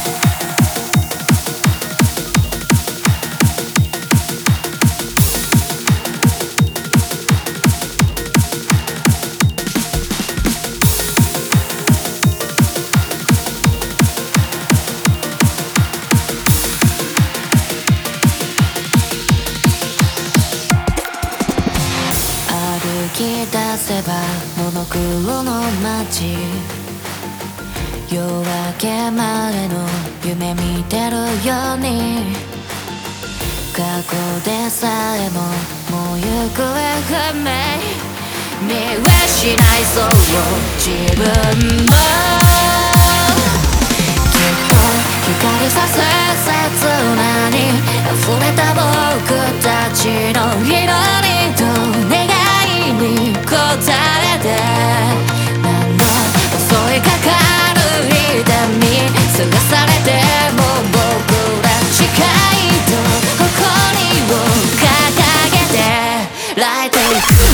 歩き出せばモノクロの街、夜明けまでの夢見てるように、過去でさえももう行方不明、見失いそう自分も、きっと光させ切なに溢れた僕たちの祈りと願いに応えて、何度襲いかかる痛みすがされても僕ら誓いと誇りを掲げてライト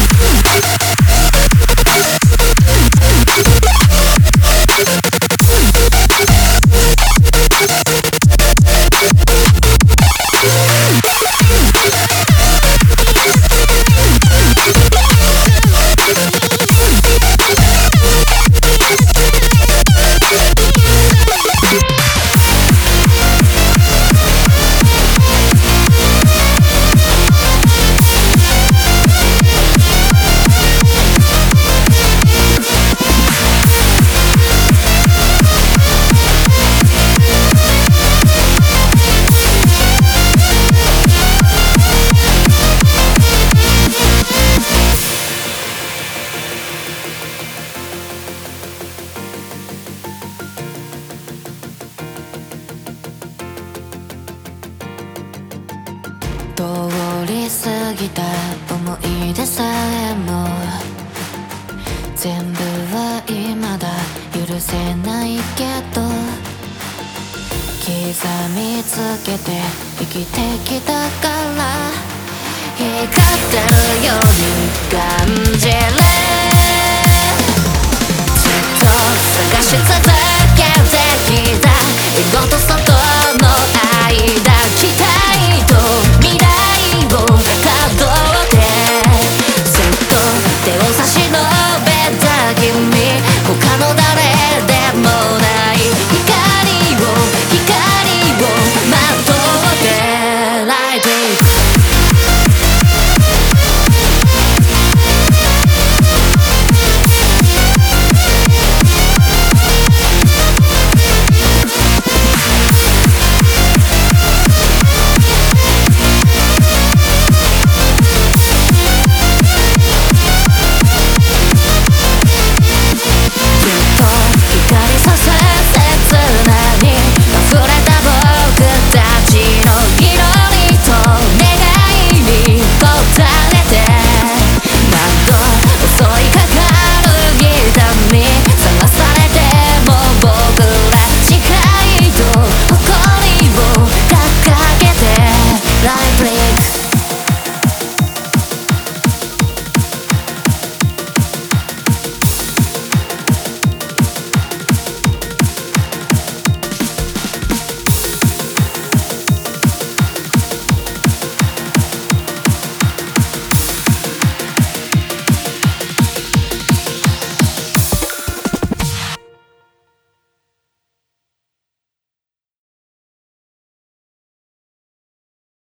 通り過ぎた思い出さえも全部は未だ許せないけど、刻みつけて生きてきたから光ってるように感じる、ずっと探し続け